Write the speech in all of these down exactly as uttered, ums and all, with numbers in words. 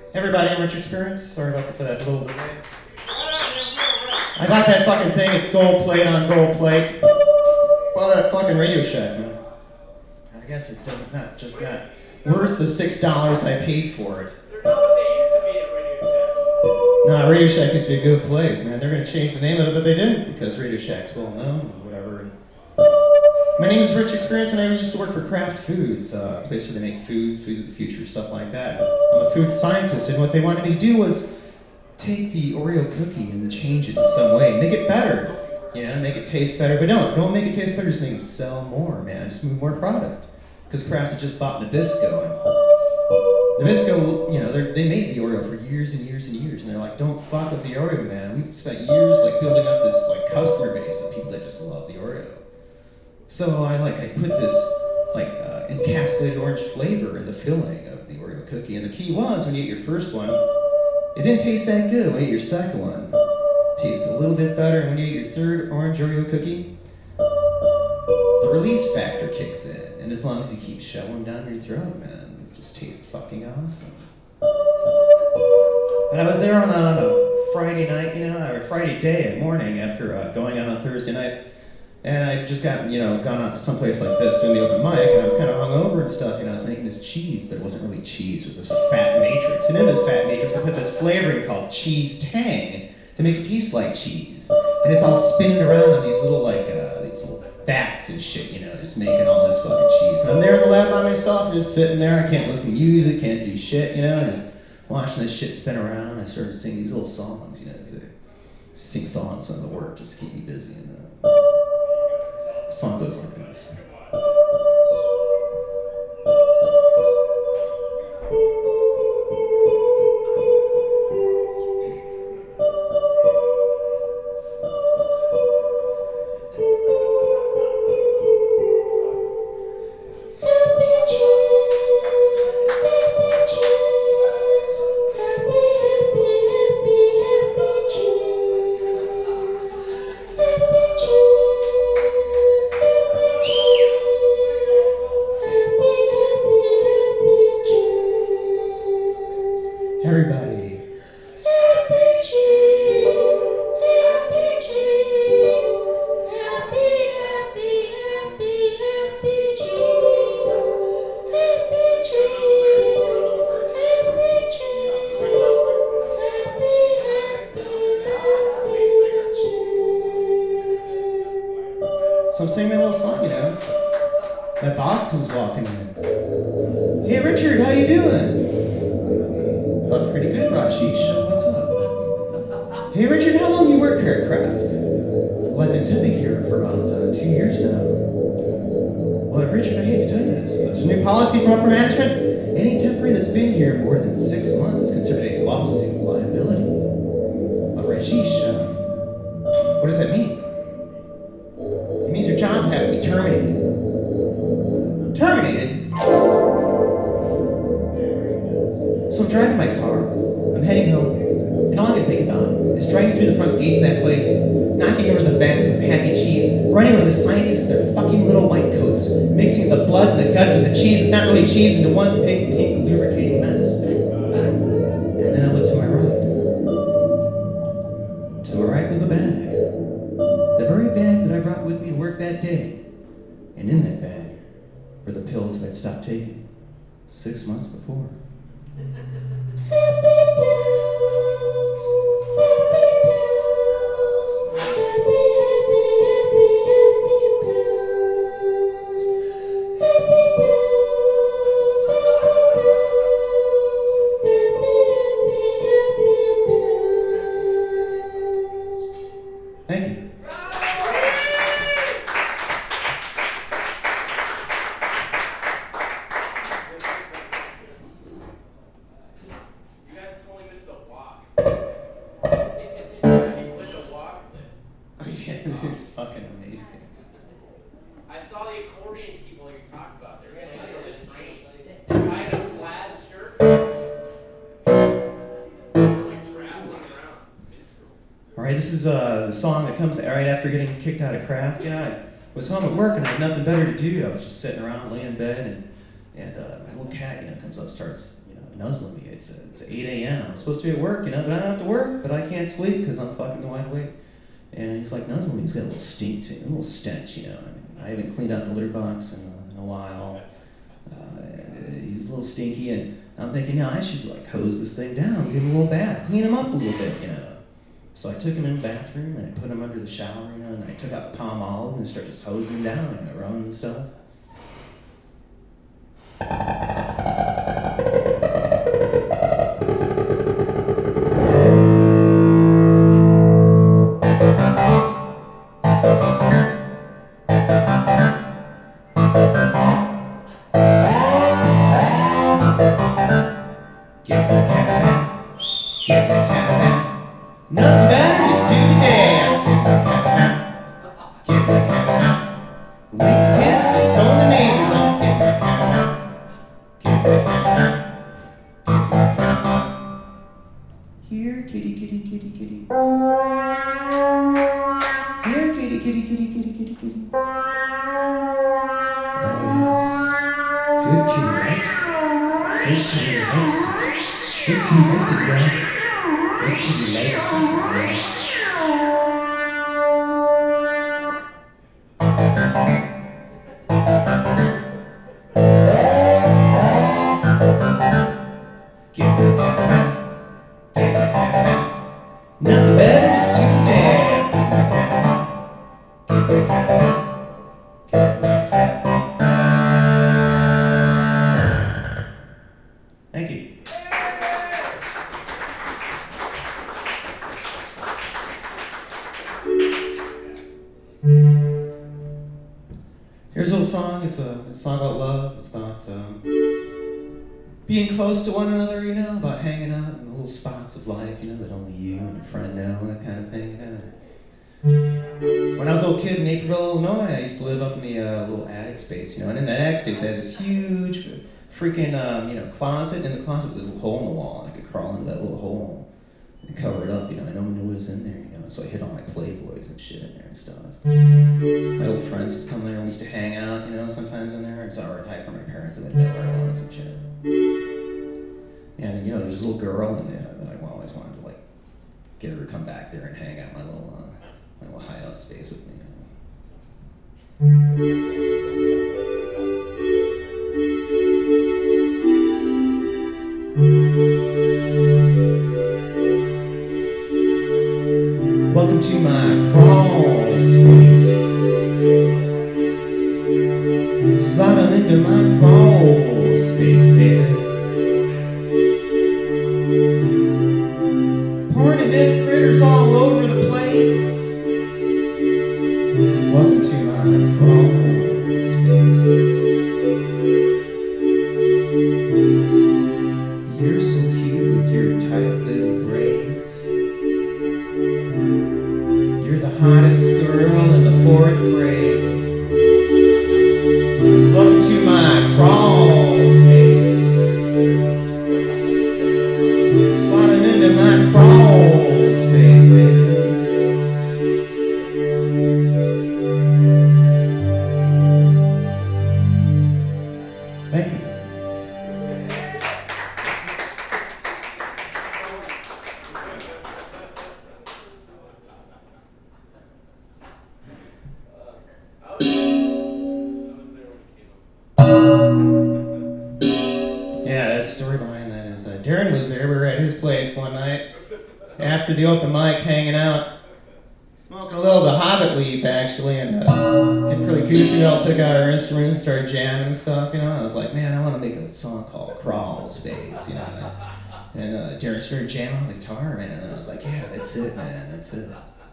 Everybody in Rich Experience? Sorry about the, for that little delay. I got that fucking thing. It's gold plate on gold plate. Bought it at fucking Radio Shack, man. I guess it doesn't not just not worth the six dollars I paid for it. They're not what they used to be at Radio Shack. Nah, Radio Shack used to be a good place, man. They're gonna change the name of it, but they didn't because Radio Shack's well known or whatever. And my name is Rich Experience, and I used to work for Kraft Foods, uh, a place where they make food, foods of the future, stuff like that. I'm a food scientist, and what they wanted me to do was take the Oreo cookie and change it in some way, make it better, you know, make it taste better. But no, don't make it taste better. Just make them sell more, man. Just move more product. Because Kraft had just bought Nabisco, and Nabisco, you know, they made the Oreo for years and years and years, and they're like, don't fuck with the Oreo, man. We've spent years like building up this like customer base of people that just love the Oreo. So I like I put this like uh, encapsulated orange flavor in the filling of the Oreo cookie, and the key was when you ate your first one, it didn't taste that good. When you ate your second one, it tasted a little bit better, and when you ate your third orange Oreo cookie, the release factor kicks in, and as long as you keep shoving them down your throat, man, it just tastes fucking awesome. And I was there on a, a Friday night, you know, or Friday day and morning after uh, going out on Thursday night. And I just got, you know, gone out to someplace like this doing the open mic, and I was kind of hungover and stuff, and I was making this cheese that wasn't really cheese. It was this fat matrix. And in this fat matrix, I put this flavoring called cheese tang to make it taste like cheese. And it's all spinning around on these little, like, uh, these little vats and shit, you know, just making all this fucking cheese. And I'm there in the lab by myself, just sitting there. I can't listen to music, can't do shit, you know, just watching this shit spin around. I started singing these little songs, you know, sing songs on the work just to keep me busy. And uh, the song goes like this. Everybody. Happy cheese, happy cheese, happy, happy, happy, happy cheese, happy cheese, happy cheese, happy, happy, happy cheese. So I'm singing my little song, you know. My boss comes walking in. Hey Richard, how you doing? I'm pretty good, Rashish. What's up? Hey, Richard, how long you work here at Kraft? Well, I've been temping here for about uh, two years now. Well, Richard, I hate to tell you this. There's a new policy from upper management. Any temporary that's been here more than six months is considered a lawsuit liability. But Rashish, uh, what does that mean? It means your job will have to be terminated. Terminated? So I'm driving my car, I'm heading home, and all I can think about is driving through the front gates of that place, knocking over the vats of happy cheese, running over the scientists in their fucking little white coats, mixing the blood and the guts with the cheese, it's not really cheese, into one big pink lubricating mess. And then I looked to my right. To my right was the bag. The very bag that I brought with me to work that day. And in that bag were the pills that I'd stopped taking six months before. Happy pills, happy pills, happy, happy, happy, happy pills, happy pills, happy pills, happy, happy, happy pills. Thank you. It's fucking amazing. I saw the accordion people you talked about. They're playing for the train. The guy in a plaid shirt. Like traveling around. All right, this is uh, the song that comes right after getting kicked out of Kraft. You know, I was home at work and I had nothing better to do. I was just sitting around, laying in bed, and and uh, my little cat, you know, comes up, starts, you know, nuzzling me. It's, a, it's eight a.m. I'm supposed to be at work, you know, but I don't have to work, but I can't sleep because I'm fucking wide awake. And he's like nuzzling me. He's got a little stink to him, a little stench, you know. I mean, I haven't cleaned out the litter box in a, in a while. Uh, and he's a little stinky, and I'm thinking, yeah, I should like hose this thing down, give him a little bath, clean him up a little bit, you know. So I took him in the bathroom and I put him under the shower, you know, and I took out the palm olive and started just hosing him down and running and stuff. Here's a little song. It's a, it's a song about love. It's about um, being close to one another, you know, about hanging out in the little spots of life, you know, that only you and your friend know, that kind of thing. You know. When I was a little kid in Naperville, Illinois, I used to live up in the uh, little attic space, you know, and in that attic space I had this huge freaking, um, you know, closet. In the closet there was a little hole in the wall, and I could crawl into that little hole and cover it up, you know, and no one knew what was in there, you know, so I hid all my Playboys and shit in there and stuff. My old friends would come there and we used to hang out, you know, sometimes in there. It's alright hide from my parents and they'd know where I was and shit. And, you know, there's this little girl in there that I always wanted to, like, get her to come back there and hang out my little, uh, my little hideout space with me. Welcome to my crawl space. Slide on into my crawl space, baby. Pouring and dead critters all over the place. Welcome to my crawl space. You're so cute with your tight little braids. You're the hottest girl in the fourth grade. Welcome to my crawl space. Sliding into my crawl space, baby. Thank you. Yeah, that story behind that is uh, Darren was there. We were at his place one night after the open mic, hanging out, smoking a little of the Hobbit leaf actually, and uh, getting pretty goofy. We all took out our instruments, started jamming and stuff. You know, I was like, man, I want to make a song called "Crawl Space." You know, and uh, Darren started jamming on the guitar, man, and I was like, yeah, that's it, man, that's it.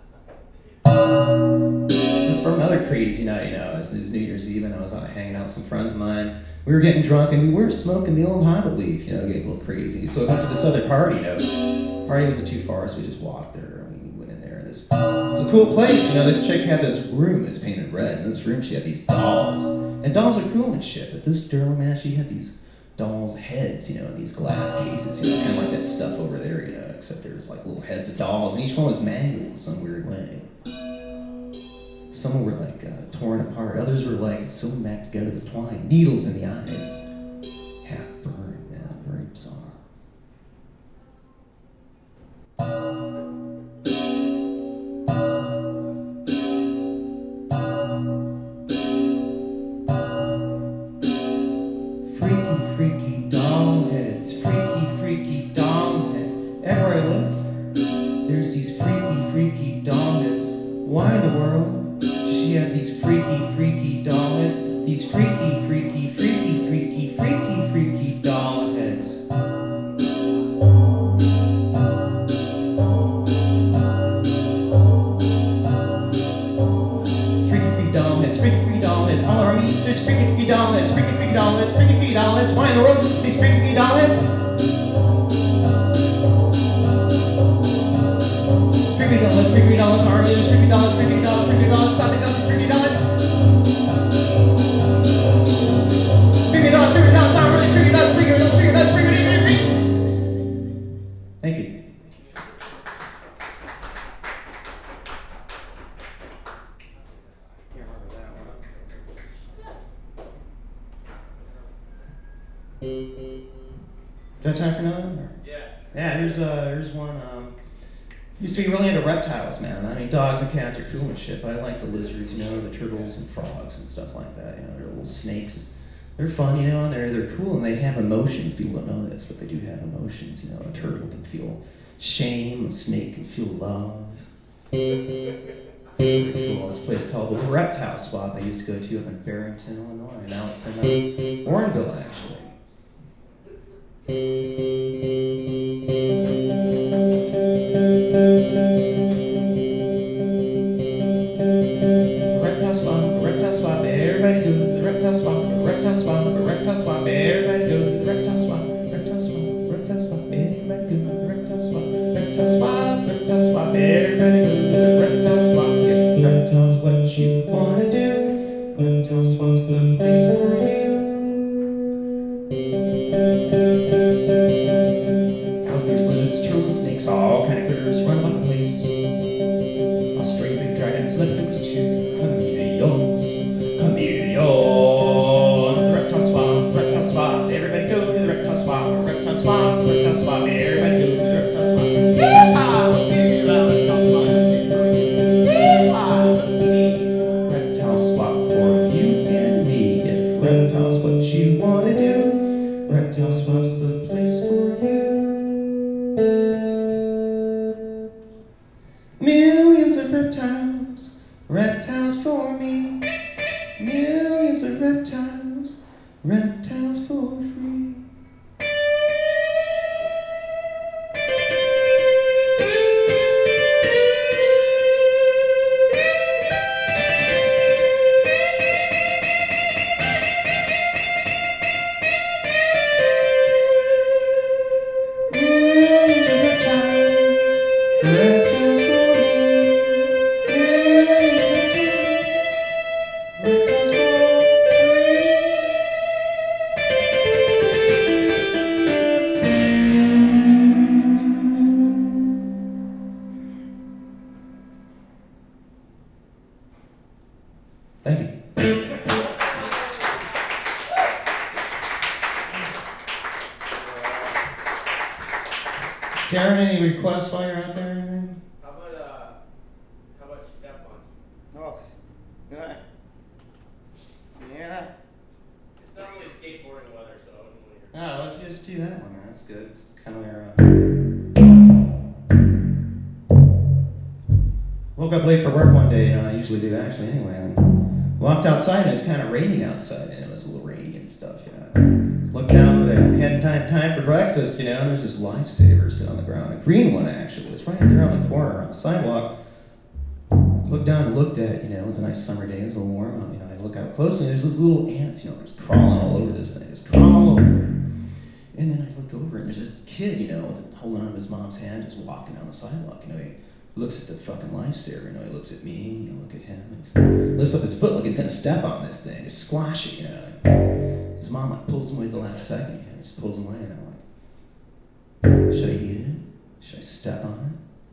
It was from another crazy night, you know. It was, it was New Year's Eve, and I was out hanging out with some friends of mine. We were getting drunk, and we were smoking the old Hobbit leaf, you know, getting a little crazy. So I went to this other party, you know. The party wasn't too far, so we just walked there, and we went in there. And this, it was a cool place, you know. This chick had this room that was painted red. In this room, she had these dolls. And dolls are cool and shit, but this girl, man, she had these dolls' heads, you know, in these glass cases, you know, kind of like that stuff over there, you know, except there was like little heads of dolls, and each one was mangled in some weird way. Some were like uh, torn apart, others were like sewn back together with twine, needles in the eyes, half burned, man, very bizarre. freaky, freaky doll heads, freaky, freaky doll heads. Everywhere I look, there's these freaky, freaky doll heads. Why in the world does she have these freaky, freaky doll heads? These freaky, freaky, freaky, freaky, freaky, freaky doll heads. All around me, there's freaky freaky doll heads, freaky freaky doll heads, freaky freaky doll heads. Why in the world these freaky freaky doll heads? Freaky doll heads, freaky doll heads, are there's freaky dolls, freaky dolls, freaky dolls, stop it, dolls, freaky dolls. Freaky dolls, freaky dolls, are there's freaky dolls, freaky dolls, freaky dolls, freaky dolls, freaky dolls. Thank you. Do I have time for another one? Yeah. Yeah, here's, uh, here's one. Um, used to be really into reptiles, man. I mean, dogs and cats are cool and shit, but I like the lizards, you know, the turtles and frogs and stuff like that. You know, they're little snakes. They're fun, you know, and they're, they're cool, and they have emotions. People don't know this, but they do have emotions. You know, a turtle can feel shame, a snake can feel love. Very cool. This place called the Reptile Swap I used to go to up in Barrington, Illinois. Now it's in uh, Warrenville, actually. Reptile swap, reptile swap, everybody go to the reptile swap, reptile swap, reptile swap, everybody go to the reptile swap, reptile swap, reptile swap, everybody go to the reptile swap, reptile swap, reptile swap, everybody go to the reptile swap. Yeah, reptile's what you wanna do. Reptile swap's the place for you. Snakes, all kind of critters run about the place. Australian big dragons, leopardus too. Chameleons, chameleons. The reptile swap, the reptile swap. Everybody go to the reptile swap, reptile swap, reptile swap. Everybody go to the reptile swap. Yeehaw! Yeehaw! Reptile swap for you and me. If reptile's what you want to do, reptile swap's the place for you. Millions of reptiles, reptiles for me. Millions of reptiles, reptiles for free. Millions of reptiles, reptiles for Thank you. Darren, any requests while you're out there or anything? How about, uh, how about Step On? Oh, yeah. Yeah. It's not really skateboarding weather, so I wouldn't want to hear. No, let's just do that one, man. That's good. It's kind of like our, uh... woke up late for work one day, you know, I usually do actually anyway, and walked outside and it was kind of raining outside, and it was a little rainy and stuff, you know. Looked down, but I hadn't time, time for breakfast, you know, and there's this Lifesaver sitting on the ground, a green one actually. It was right there on the corner on the sidewalk. Looked down and looked at it, you know, it was a nice summer day, it was a little warm out, you know, I look out closely, and there's these little ants, you know, just crawling all over this thing, just crawling all over. And then I look over and there's this kid, you know, with, holding on to his mom's hand, just walking down the sidewalk, you know, he looks at the fucking Lifesaver, you know, he looks at me, you know, look at him, and he lifts up his foot like he's gonna step on this thing, just squash it, you know. And his mom like pulls him away at the last second, you know, just pulls him away, and I'm like, should I eat it? Should I step on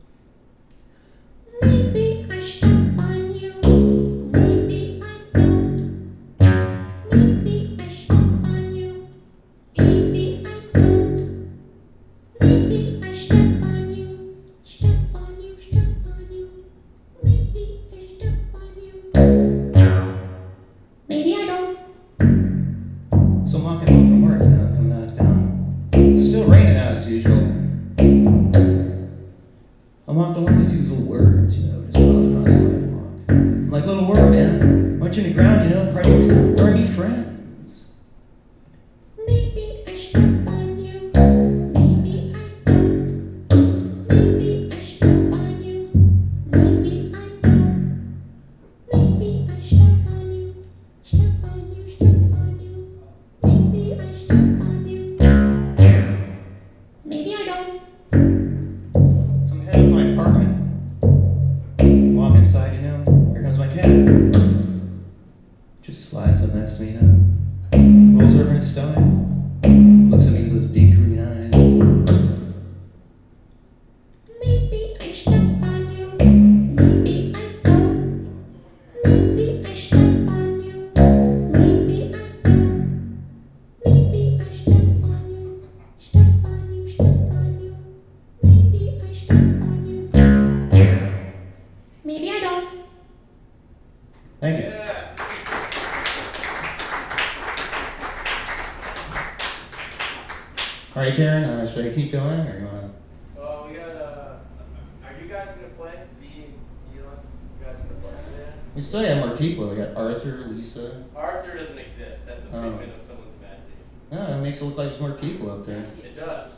it? Maybe I step on you, maybe I don't. Maybe I step on you, maybe I don't. Maybe I step on you, step on you, step on you. Maybe I step on you, maybe I don't. So I'm walking home from work. me up, rolls over in his stomach, looks at me with those big green eyes. Maybe I step on you, maybe I don't. Maybe I step on you, maybe I don't. Maybe I step on you, step on you, step on you. Maybe I step on you. Maybe I don't. Thank you. Yeah. All right, Darren, uh, should I keep going, or you want to? Well, we got. Uh, are you guys gonna play? V and Elon? You guys gonna play today? We still have more people. We got Arthur, Lisa. Arthur doesn't exist. That's a Oh. figment of someone's imagination. No, it makes it look like there's more people up there. It does.